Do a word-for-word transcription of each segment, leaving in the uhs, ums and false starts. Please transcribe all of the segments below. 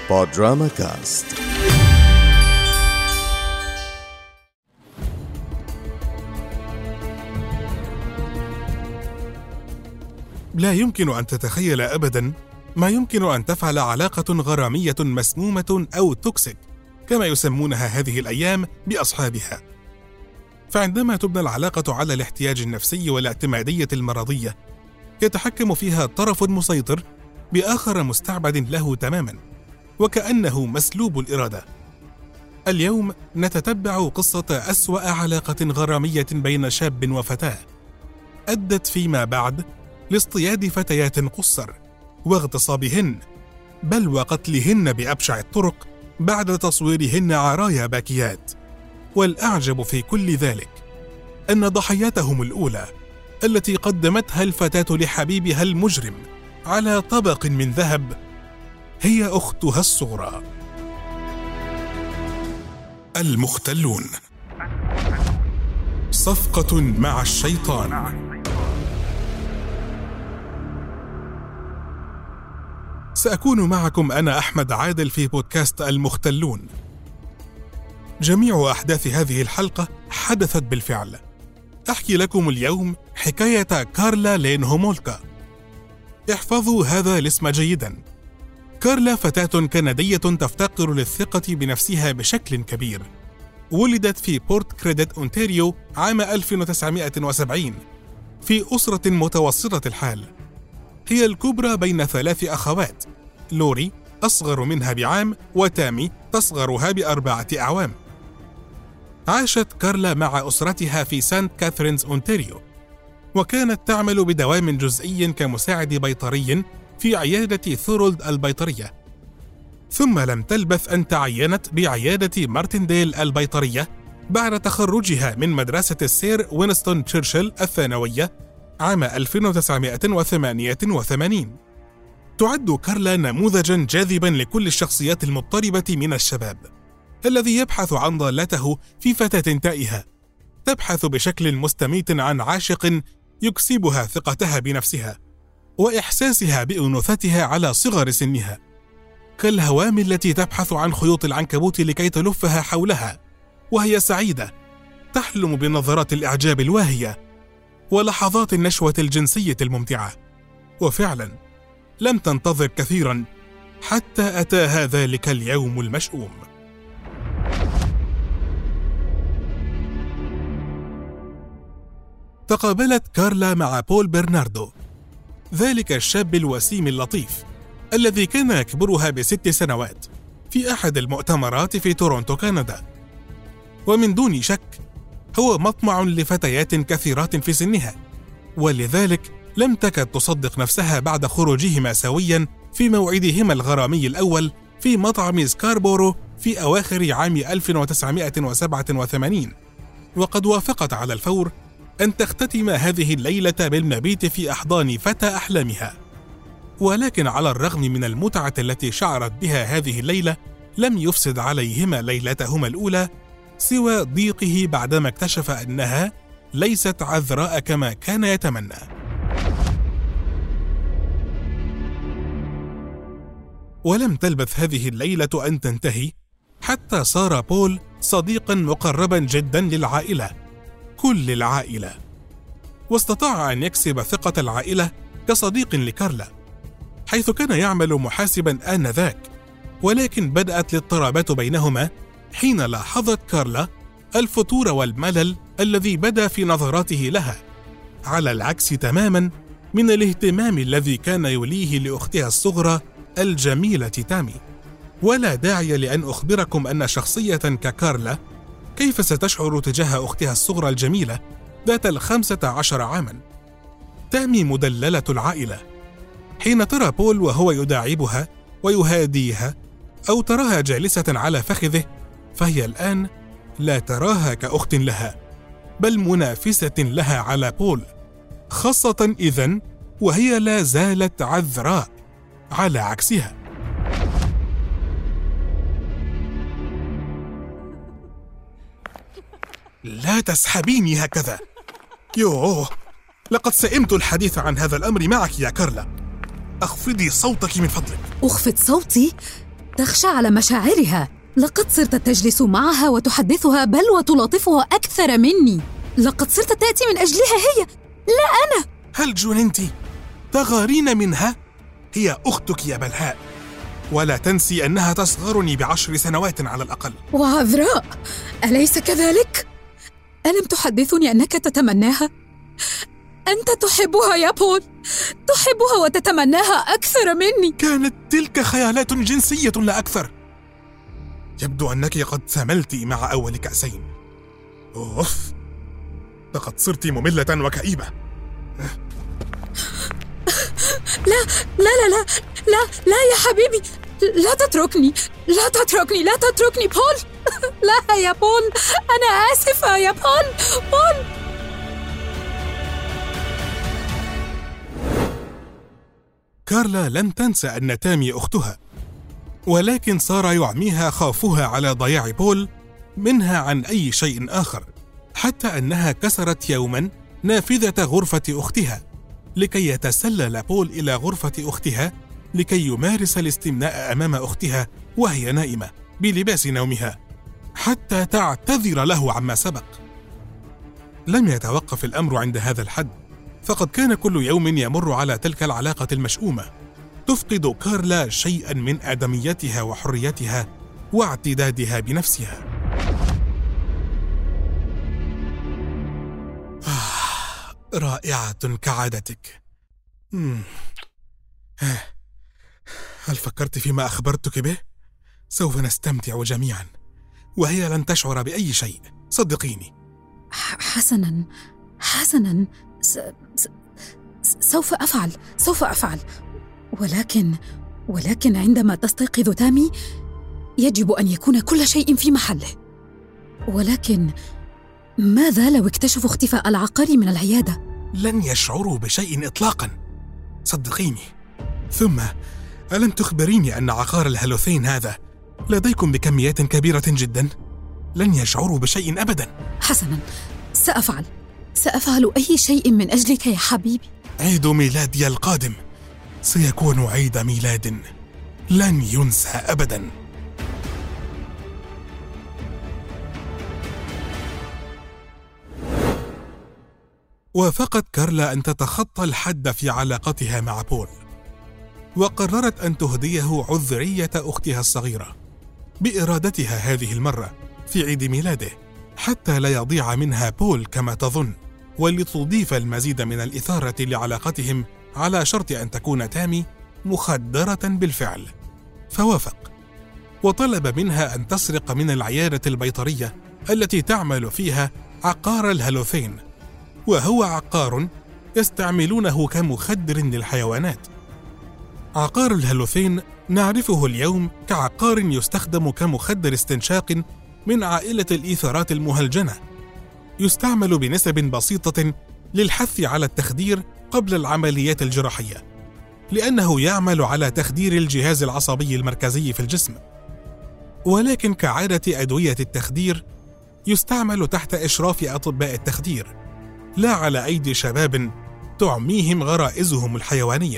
بودراما كاست. لا يمكن أن تتخيل أبداً ما يمكن أن تفعل علاقة غرامية مسمومة أو توكسيك كما يسمونها هذه الأيام بأصحابها. فعندما تبنى العلاقة على الاحتياج النفسي والاعتمادية المرضية، يتحكم فيها طرف مسيطر بآخر مستعبد له تماماً، وكأنه مسلوب الإرادة. اليوم نتتبع قصة أسوأ علاقة غرامية بين شاب وفتاة أدت فيما بعد لاصطياد فتيات قُصّر واغتصابهن، بل وقتلهن بأبشع الطرق بعد تصويرهن عرايا باكيات. والأعجب في كل ذلك أن ضحيتهم الأولى التي قدمتها الفتاة لحبيبها المجرم على طبق من ذهب هي أختها الصغرى. المختلون، صفقة مع الشيطان. سأكون معكم أنا أحمد عادل في بودكاست المختلون. جميع أحداث هذه الحلقة حدثت بالفعل. أحكي لكم اليوم حكاية كارلا لين هومولكا. احفظوا هذا الاسم جيداً. كارلا فتاة كندية تفتقر للثقة بنفسها بشكل كبير. ولدت في بورت كريديت أونتاريو عام ألف وتسعمائة وسبعين في أسرة متوسطة الحال. هي الكبرى بين ثلاث أخوات، لوري أصغر منها بعام وتامي تصغرها بأربعة أعوام. عاشت كارلا مع أسرتها في سانت كاثرينز أونتاريو، وكانت تعمل بدوام جزئي كمساعد بيطري في عيادة ثورولد البيطرية. ثم لم تلبث أن تعينت بعيادة مارتنديل البيطرية بعد تخرجها من مدرسة السير وينستون تشرشل الثانوية عام ألف وتسعمائة وثمانية وثمانين. تعد كارلا نموذجاً جاذباً لكل الشخصيات المضطربة من الشباب الذي يبحث عن ضالته في فتاة تائهة تبحث بشكل مستميت عن عاشق يكسبها ثقتها بنفسها وإحساسها بأنوثتها على صغر سنها، كالهوام التي تبحث عن خيوط العنكبوت لكي تلفها حولها وهي سعيدة، تحلم بنظرات الإعجاب الواهية ولحظات النشوة الجنسية الممتعة. وفعلا لم تنتظر كثيرا حتى أتاها ذلك اليوم المشؤوم. تقابلت كارلا مع بول برناردو، ذلك الشاب الوسيم اللطيف الذي كان يكبرها بست سنوات، في أحد المؤتمرات في تورونتو كندا. ومن دون شك هو مطمع لفتيات كثيرات في سنها، ولذلك لم تكد تصدق نفسها بعد خروجهما سويا في موعدهما الغرامي الأول في مطعم سكاربورو في أواخر عام ألف وتسعمائة وسبعة وثمانين، وقد وافقت على الفور أن تختتم هذه الليلة بالمبيت في أحضان فتى أحلامها. ولكن على الرغم من المتعة التي شعرت بها هذه الليلة، لم يفسد عليهما ليلتهما الأولى سوى ضيقه بعدما اكتشف أنها ليست عذراء كما كان يتمنى. ولم تلبث هذه الليلة أن تنتهي حتى صار بول صديقا مقربا جدا للعائلة، كل العائلة، واستطاع أن يكسب ثقة العائلة كصديق لكارلا، حيث كان يعمل محاسبا آنذاك. ولكن بدأت الاضطرابات بينهما حين لاحظت كارلا الفتور والملل الذي بدا في نظراته لها، على العكس تماما من الاهتمام الذي كان يوليه لأختها الصغرى الجميلة تامي. ولا داعي لأن أخبركم أن شخصية ككارلا كيف ستشعر تجاه أختها الصغرى الجميلة ذات الخمسة عشر عاما. تامي مدللة العائلة، حين ترى بول وهو يداعبها ويهاديها أو تراها جالسة على فخذه، فهي الآن لا تراها كأخت لها، بل منافسة لها على بول، خاصة إذن وهي لا زالت عذراء على عكسها. لا تسحبيني هكذا. يوه، لقد سئمت الحديث عن هذا الأمر معك يا كارلا. أخفضي صوتك من فضلك. أخفض صوتي؟ تخشى على مشاعرها. لقد صرت تجلس معها وتحدثها بل وتلاطفها أكثر مني. لقد صرت تأتي من أجلها هي، لا أنا. هل جننت؟ تغارين منها؟ هي أختك يا بلهاء، ولا تنسي أنها تصغرني بعشر سنوات على الأقل. وعذراء، أليس كذلك؟ ألم تحدثني أنك تتمناها؟ أنت تحبها يا بول، تحبها وتتمناها أكثر مني. كانت تلك خيالات جنسية لا أكثر. يبدو أنك قد سملت مع أول كأسين. أوف، لقد صرت مملة وكئيبة. لا لا لا لا لا لا يا حبيبي، لا تتركني، لا تتركني، لا تتركني بول. لا يا بول، أنا آسفة يا بول. بول. كارلا لم تنسى أن تامي أختها، ولكن صار يعميها خوفها على ضياع بول منها عن أي شيء آخر، حتى أنها كسرت يوما نافذة غرفة أختها لكي يتسلل بول إلى غرفة أختها لكي يمارس الاستمناء أمام أختها وهي نائمة بلباس نومها حتى تعتذر له عما سبق. لم يتوقف الأمر عند هذا الحد، فقد كان كل يوم يمر على تلك العلاقة المشؤومة تفقد كارلا شيئا من آدميتها وحريتها واعتدادها بنفسها. آه، رائعة كعادتك. مم. هل فكرت فيما أخبرتك به؟ سوف نستمتع جميعا، وهي لن تشعر بأي شيء، صدقيني. حسنا حسنا، س... س... سوف أفعل سوف أفعل ولكن ولكن عندما تستيقظ تامي يجب أن يكون كل شيء في محله. ولكن ماذا لو اكتشفوا اختفاء العقار من العيادة؟ لن يشعروا بشيء إطلاقا، صدقيني. ثم ألم تخبريني أن عقار الهالوثين هذا لديكم بكميات كبيرة جدا؟ لن يشعروا بشيء أبدا. حسنا، سأفعل سأفعل أي شيء من أجلك يا حبيبي. عيد ميلادي القادم سيكون عيد ميلاد لن ينسى أبدا. وافقت كارلا أن تتخطى الحد في علاقتها مع بول، وقررت أن تهديه عذرية أختها الصغيرة بإرادتها هذه المرة في عيد ميلاده، حتى لا يضيع منها بول كما تظن، ولتضيف المزيد من الإثارة لعلاقتهم، على شرط أن تكون تامي مخدرة بالفعل. فوافق، وطلب منها أن تسرق من العيادة البيطرية التي تعمل فيها عقار الهالوثين، وهو عقار يستعملونه كمخدر للحيوانات. عقار الهالوثين نعرفه اليوم كعقار يستخدم كمخدر استنشاق من عائلة الإيثارات المهلجنة، يستعمل بنسب بسيطة للحث على التخدير قبل العمليات الجراحية، لأنه يعمل على تخدير الجهاز العصبي المركزي في الجسم. ولكن كعادة أدوية التخدير يستعمل تحت إشراف أطباء التخدير، لا على أيدي شباب تعميهم غرائزهم الحيوانية.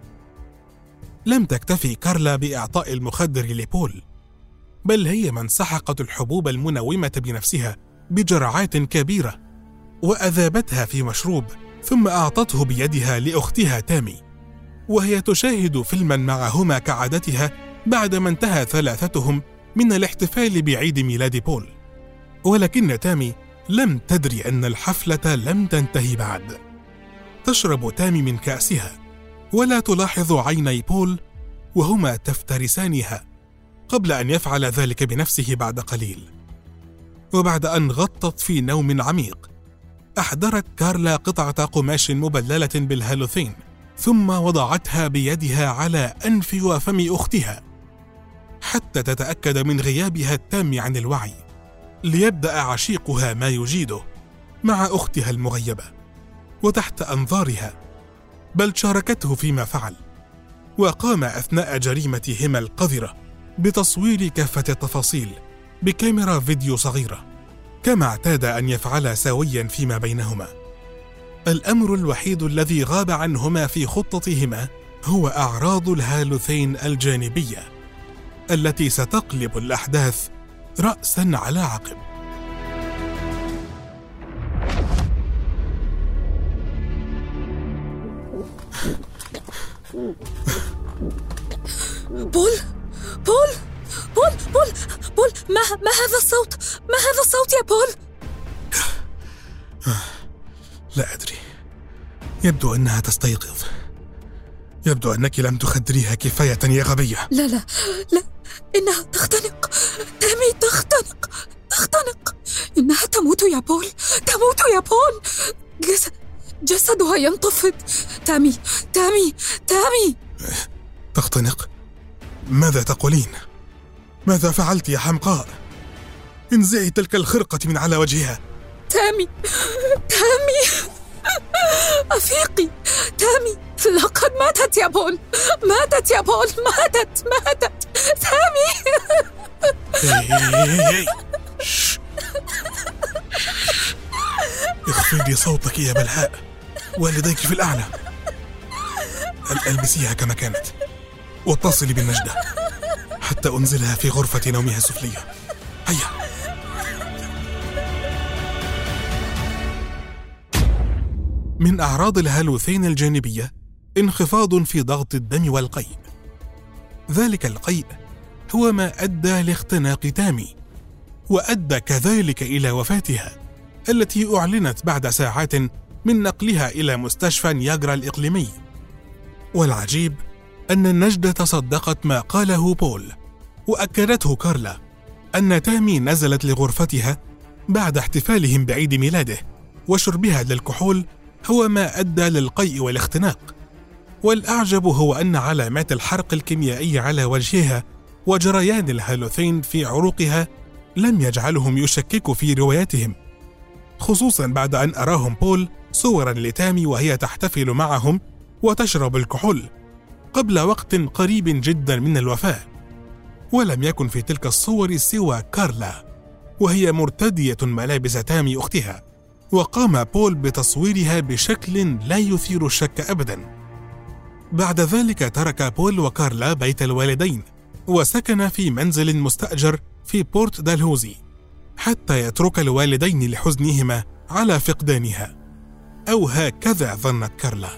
لم تكتفي كارلا بإعطاء المخدر لبول، بل هي من سحقت الحبوب المنومة بنفسها بجرعات كبيرة وأذابتها في مشروب، ثم أعطته بيدها لأختها تامي، وهي تشاهد فيلما معهما كعادتها بعدما انتهى ثلاثتهم من الاحتفال بعيد ميلاد بول. ولكن تامي لم تدري أن الحفلة لم تنتهي بعد. تشرب تامي من كأسها ولا تلاحظ عيني بول وهما تفترسانها، قبل أن يفعل ذلك بنفسه بعد قليل. وبعد أن غطت في نوم عميق، أحضرت كارلا قطعة قماش مبللة بالهالوثين، ثم وضعتها بيدها على أنف وفم أختها حتى تتأكد من غيابها التام عن الوعي، ليبدأ عشيقها ما يجيده مع أختها المغيبة وتحت أنظارها، بل شاركته فيما فعل، وقام أثناء جريمتهما القذرة بتصوير كافة التفاصيل بكاميرا فيديو صغيرة، كما اعتاد أن يفعل سويا فيما بينهما. الأمر الوحيد الذي غاب عنهما في خطتهما هو أعراض الهالوثين الجانبية، التي ستقلب الأحداث رأساً على عقب. بول بول بول بول بول ما ما هذا الصوت؟ ما هذا الصوت يا بول؟ لا أدري، يبدو أنها تستيقظ. يبدو أنك لم تخدريها كفاية يا غبية. لا لا لا، إنها تختنق. تامي تختنق تختنق إنها تموت يا بول، تموت يا بول. جس... جسدها ينتفض. تامي تامي تامي تختنق؟ ماذا تقولين؟ ماذا فعلت يا حمقاء؟ انزعي تلك الخرقة من على وجهها. تامي تامي أفيقي. تامي لقد ماتت يا بول، ماتت يا بول، ماتت ماتت تامي. اخفضي صوتك يا بلهاء، والديك في الأعلى. ألبسيها كما كانت واتصلي بالنجدة حتى أنزلها في غرفة نومها السفلية. هيا. من أعراض الهالوثين الجانبية انخفاض في ضغط الدم والقيء. ذلك القيء هو ما أدى لاختناق تامي، وأدى كذلك إلى وفاتها التي أعلنت بعد ساعات من نقلها إلى مستشفى نياجرا الإقليمي. والعجيب أن النجدة صدقت ما قاله بول، وأكدته كارلا أن تامي نزلت لغرفتها بعد احتفالهم بعيد ميلاده، وشربها للكحول هو ما أدى للقيء والاختناق. والأعجب هو أن علامات الحرق الكيميائي على وجهها وجريان الهالوثين في عروقها لم يجعلهم يشككوا في رواياتهم، خصوصا بعد أن أراهم بول صورا لتامي وهي تحتفل معهم وتشرب الكحول قبل وقت قريب جدا من الوفاة. ولم يكن في تلك الصور سوى كارلا وهي مرتدية ملابس تامي أختها، وقام بول بتصويرها بشكل لا يثير الشك أبدا. بعد ذلك ترك بول وكارلا بيت الوالدين وسكن في منزل مستأجر في بورت دالهوزي حتى يترك الوالدين لحزنهما على فقدانها، أو هكذا ظنت كارلا.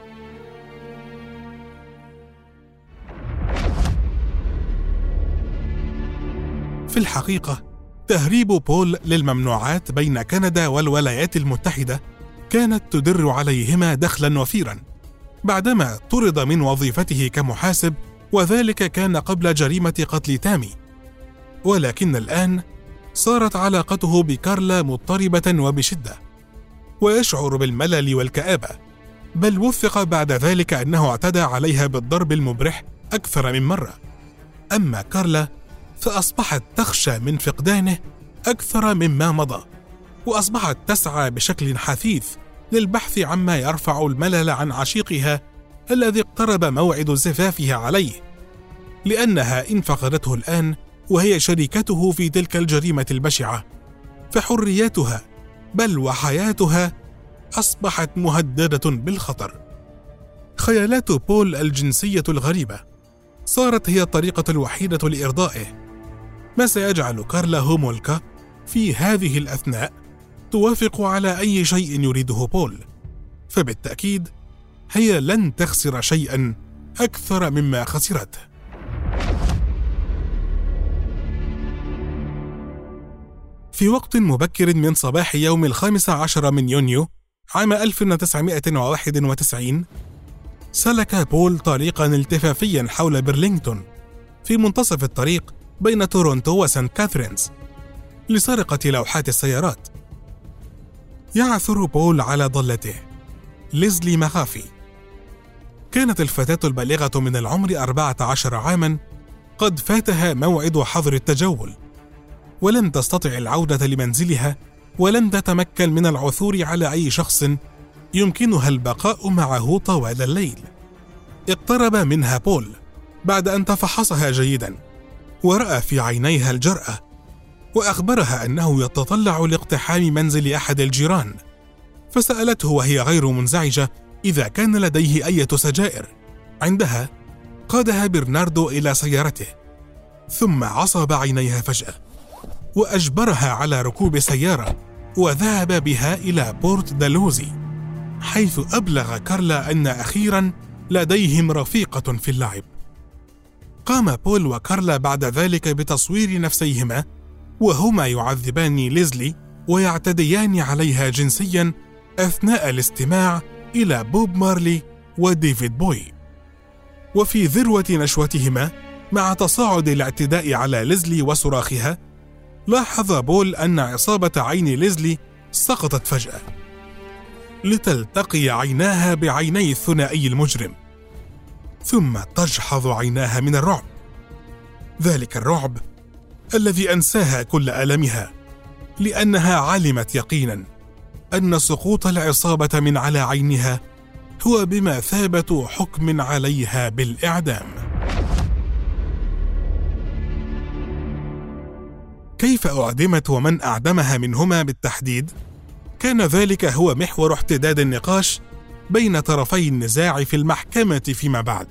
في الحقيقة تهريب بول للممنوعات بين كندا والولايات المتحدة كانت تدر عليهما دخلا وفيرا بعدما طرد من وظيفته كمحاسب، وذلك كان قبل جريمة قتل تامي. ولكن الآن صارت علاقته بكارلا مضطربة وبشدة، ويشعر بالملل والكآبة، بل وثق بعد ذلك أنه اعتدى عليها بالضرب المبرح أكثر من مرة. أما كارلا فأصبحت تخشى من فقدانه أكثر مما مضى، وأصبحت تسعى بشكل حثيث للبحث عما يرفع الملل عن عشيقها الذي اقترب موعد زفافها عليه، لأنها إن فقدته الآن وهي شريكته في تلك الجريمة البشعة فحريتها بل وحياتها أصبحت مهددة بالخطر. خيالات بول الجنسية الغريبة صارت هي الطريقة الوحيدة لإرضائه، ما سيجعل كارلا هومولكا في هذه الأثناء توافق على أي شيء يريده بول، فبالتأكيد هي لن تخسر شيئا أكثر مما خسرته. في وقت مبكر من صباح يوم الخامس عشر من يونيو عام ألف وتسعمائة وواحد وتسعين سلك بول طريقا التفافيا حول برلينغتون في منتصف الطريق بين تورونتو وسانت كاثرينز لسرقة لوحات السيارات. يعثر بول على ضلته ليزلي مخافي. كانت الفتاة البالغة من العمر أربعة عشر عاما قد فاتها موعد حظر التجول، ولم تستطع العودة لمنزلها، ولم تتمكن من العثور على أي شخص يمكنها البقاء معه طوال الليل. اقترب منها بول بعد أن تفحصها جيدا، ورأى في عينيها الجرأة، وأخبرها أنه يتطلع لاقتحام منزل أحد الجيران، فسألته وهي غير منزعجة إذا كان لديه أي سجائر. عندها قادها برناردو إلى سيارته، ثم عصب عينيها فجأة وأجبرها على ركوب سيارة وذهب بها إلى بورت دالهوزي، حيث أبلغ كارلا أن أخيراً لديهم رفيقة في اللعب. قام بول وكارلا بعد ذلك بتصوير نفسيهما وهما يعذبان ليزلي ويعتديان عليها جنسياً أثناء الاستماع إلى بوب مارلي وديفيد بوي. وفي ذروة نشوتهما مع تصاعد الاعتداء على ليزلي وصراخها، لاحظ بول أن عصابة عين ليزلي سقطت فجأة لتلتقي عيناها بعيني الثنائي المجرم، ثم تجحظ عيناها من الرعب، ذلك الرعب الذي أنساها كل ألمها، لأنها علمت يقينا أن سقوط العصابة من على عينها هو بمثابة حكم عليها بالإعدام. كيف أعدمت ومن أعدمها منهما بالتحديد؟ كان ذلك هو محور احتداد النقاش بين طرفي النزاع في المحكمة فيما بعد.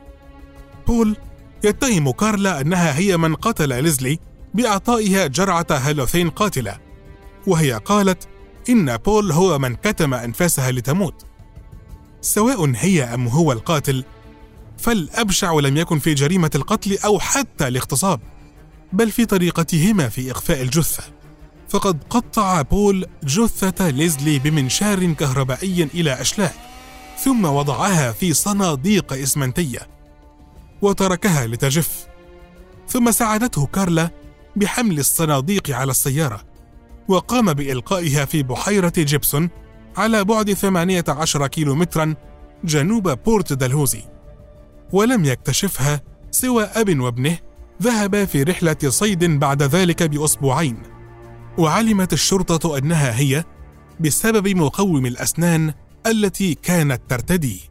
بول يتهم كارلا أنها هي من قتل ليزلي بإعطائها جرعة هالوثين قاتلة، وهي قالت إن بول هو من كتم أنفاسها لتموت. سواء هي أم هو القاتل، فالأبشع لم يكن في جريمة القتل أو حتى الاغتصاب، بل في طريقتهما في إخفاء الجثة، فقد قطع بول جثة ليزلي بمنشار كهربائي إلى أشلاء، ثم وضعها في صناديق إسمنتية وتركها لتجف، ثم ساعدته كارلا بحمل الصناديق على السيارة، وقام بإلقائها في بحيرة جيبسون على بعد ثمانية عشر كيلومترا جنوب بورت دالهوزي. ولم يكتشفها سوى أب وابنه ذهبا في رحلة صيد بعد ذلك بأسبوعين، وعلمت الشرطة أنها هي بسبب مقوم الأسنان التي كانت ترتدي.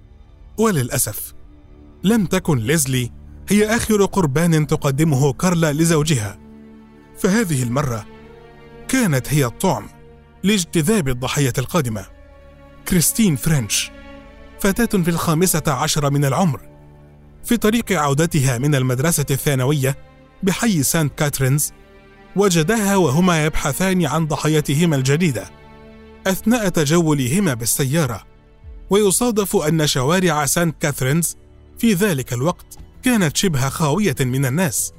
وللأسف لم تكن ليزلي هي آخر قربان تقدمه كارلا لزوجها، فهذه المرة كانت هي الطعم لاجتذاب الضحية القادمة، كريستين فرنش، فتاة في الخامسة عشر من العمر. في طريق عودتها من المدرسة الثانوية بحي سانت كاترينز، وجداها وهما يبحثان عن ضحيتهما الجديدة أثناء تجولهما بالسيارة، ويصادف أن شوارع سانت كاترينز في ذلك الوقت كانت شبه خاوية من الناس.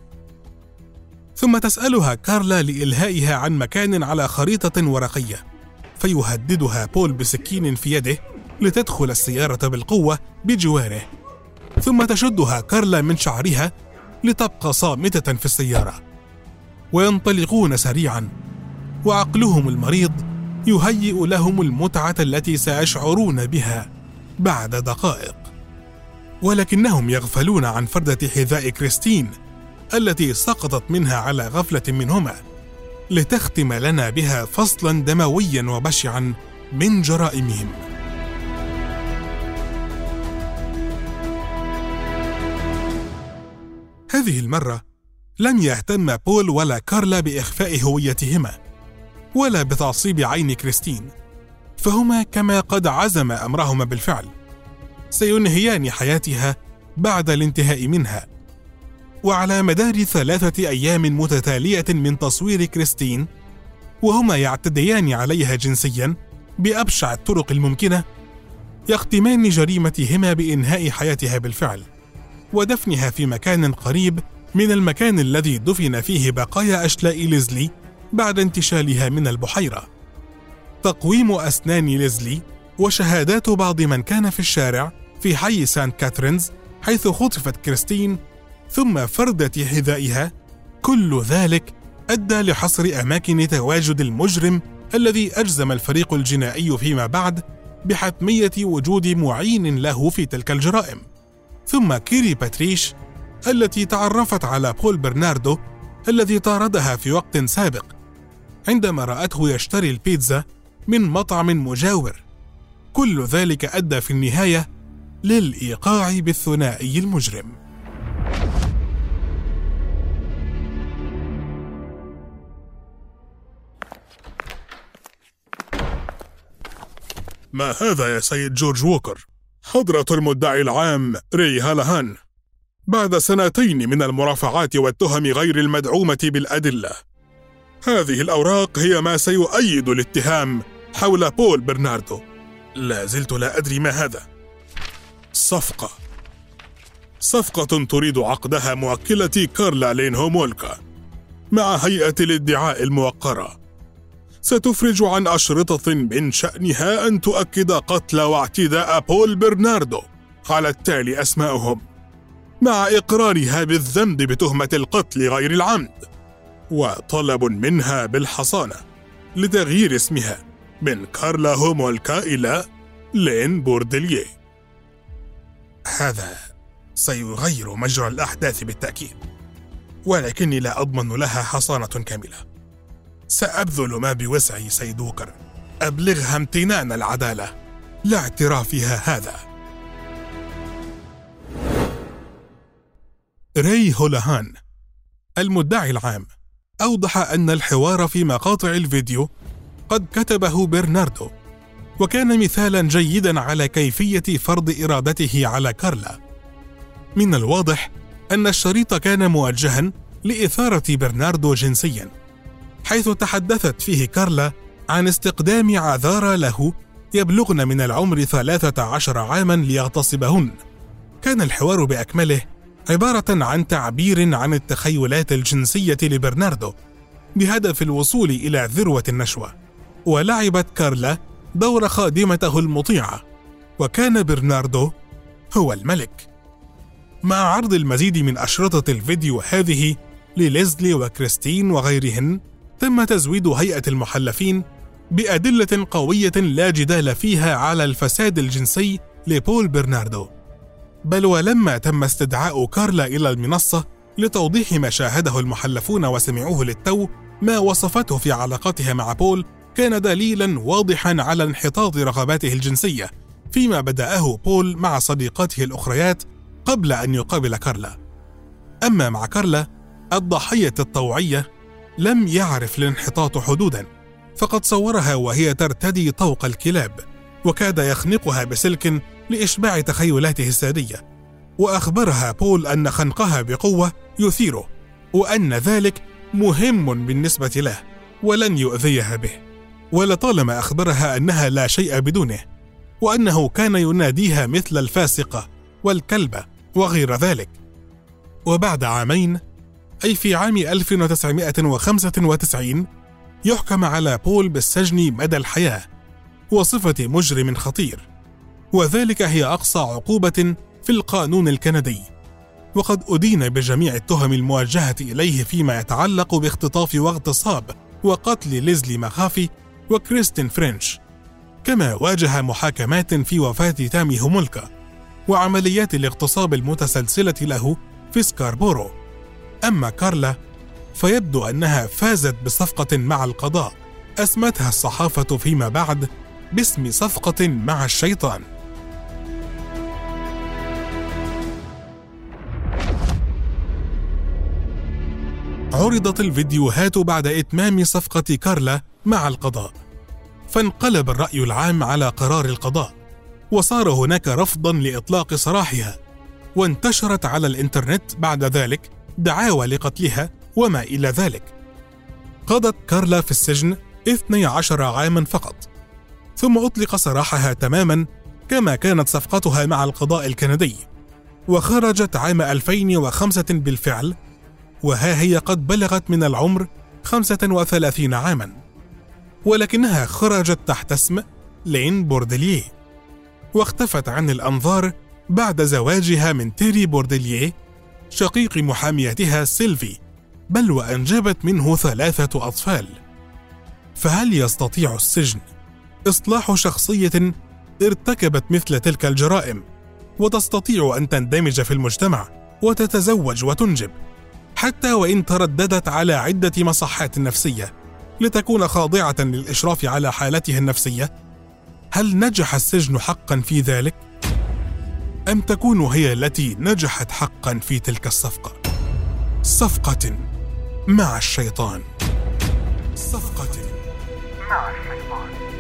ثم تسألها كارلا لإلهائها عن مكان على خريطة ورقية، فيهددها بول بسكين في يده لتدخل السيارة بالقوة بجواره، ثم تشدها كارلا من شعرها لتبقى صامتة في السيارة، وينطلقون سريعا، وعقلهم المريض يهيئ لهم المتعة التي سيشعرون بها بعد دقائق. ولكنهم يغفلون عن فردة حذاء كريستين التي سقطت منها على غفلة منهما، لتختم لنا بها فصلا دمويا وبشعا من جرائمهم. هذه المرة لم يهتم بول ولا كارلا بإخفاء هويتهما ولا بتعصيب عين كريستين، فهما كما قد عزم أمرهما بالفعل سينهيان حياتها بعد الانتهاء منها. وعلى مدار ثلاثة أيام متتالية من تصوير كريستين وهما يعتديان عليها جنسيا بأبشع الطرق الممكنة، يختمان جريمتهما بإنهاء حياتها بالفعل ودفنها في مكان قريب من المكان الذي دفن فيه بقايا أشلاء ليزلي بعد انتشالها من البحيرة. تقويم أسنان ليزلي وشهادات بعض من كان في الشارع في حي سانت كاترينز حيث خطفت كريستين، ثم فردة حذائها، كل ذلك أدى لحصر أماكن تواجد المجرم الذي أجزم الفريق الجنائي فيما بعد بحتمية وجود معين له في تلك الجرائم. ثم كيري باتريش التي تعرفت على بول برناردو الذي طاردها في وقت سابق عندما رأته يشتري البيتزا من مطعم مجاور. كل ذلك أدى في النهاية للإيقاع بالثنائي المجرم. ما هذا يا سيد جورج ووكر؟ حضرة المدعي العام ري هالهان. بعد سنتين من المرافعات والتهم غير المدعومة بالأدلة. هذه الأوراق هي ما سيؤيد الاتهام حول بول برناردو. لا زلت لا أدري ما هذا. صفقة صفقة تريد عقدها موكلة كارلا لين هومولكا مع هيئة الادعاء الموقرة، ستفرج عن أشرطة من شأنها أن تؤكد قتل واعتداء بول برناردو على التالي أسماءهم، مع إقرارها بالذنب بتهمة القتل غير العمد، وطلب منها بالحصانة لتغيير اسمها من كارلا هومولكا إلى لين بورديليه. هذا سيغير مجرى الأحداث بالتأكيد، ولكني لا أضمن لها حصانة كاملة. سأبذل ما بوسعي سيد ووكر، أبلغها امتنان العدالة لاعترافها هذا. راي هولهان المدعي العام أوضح أن الحوار في مقاطع الفيديو قد كتبه برناردو، وكان مثالا جيدا على كيفية فرض إرادته على كارلا. من الواضح أن الشريط كان موجها لإثارة برناردو جنسيا، حيث تحدثت فيه كارلا عن استقدام عذارى له يبلغن من العمر ثلاثة عشر عاما ليغتصبهن. كان الحوار بأكمله عبارة عن تعبير عن التخيلات الجنسية لبرناردو بهدف الوصول إلى ذروة النشوة، ولعبت كارلا دور خادمته المطيعة، وكان برناردو هو الملك. مع عرض المزيد من أشرطة الفيديو هذه لليزلي وكريستين وغيرهن، تم تزويد هيئة المحلفين بأدلة قوية لا جدال فيها على الفساد الجنسي لبول برناردو. بل ولما تم استدعاء كارلا إلى المنصة لتوضيح ما شاهده المحلفون وسمعوه للتو ما وصفته في علاقتها مع بول، كان دليلا واضحا على انحطاط رغباته الجنسية فيما بدأه بول مع صديقاته الأخريات قبل أن يقابل كارلا. أما مع كارلا الضحية الطوعية لم يعرف الانحطاط حدودا، فقد صورها وهي ترتدي طوق الكلاب، وكاد يخنقها بسلك لإشباع تخيلاته السادية، وأخبرها بول أن خنقها بقوة يثيره، وأن ذلك مهم بالنسبة له ولن يؤذيها به. ولطالما أخبرها أنها لا شيء بدونه، وأنه كان يناديها مثل الفاسقة والكلبة وغير ذلك. وبعد عامين، أي في عام ألف وتسعمائة وخمسة وتسعين، يحكم على بول بالسجن مدى الحياة وصفة مجرم خطير، وذلك هي أقصى عقوبة في القانون الكندي. وقد أدين بجميع التهم الموجهة إليه فيما يتعلق باختطاف واغتصاب وقتل ليزلي مخافي وكريستين فرنش، كما واجه محاكمات في وفاة تامي هومولكا وعمليات الاغتصاب المتسلسلة له في سكاربورو. أما كارلا فيبدو أنها فازت بصفقة مع القضاء أسمتها الصحافة فيما بعد باسم صفقة مع الشيطان. عرضت الفيديوهات بعد إتمام صفقة كارلا مع القضاء، فانقلب الرأي العام على قرار القضاء، وصار هناك رفضا لإطلاق سراحها، وانتشرت على الإنترنت بعد ذلك دعاوى لقتلها وما إلى ذلك. قضت كارلا في السجن اثني عشر عاما فقط، ثم أطلق سراحها تماما كما كانت صفقتها مع القضاء الكندي، وخرجت عام ألفين وخمسة بالفعل، وها هي قد بلغت من العمر خمسة وثلاثين عاما، ولكنها خرجت تحت اسم لين بورديليه، واختفت عن الأنظار بعد زواجها من تيري بورديليه شقيق محاميتها سيلفي، بل وأنجبت منه ثلاثة أطفال. فهل يستطيع السجن إصلاح شخصية ارتكبت مثل تلك الجرائم وتستطيع أن تندمج في المجتمع وتتزوج وتنجب، حتى وإن ترددت على عدة مصحات نفسية لتكون خاضعة للإشراف على حالتها النفسية؟ هل نجح السجن حقا في ذلك؟ أم تكون هي التي نجحت حقا في تلك الصفقة؟ صفقة مع الشيطان. صفقة مع الشيطان.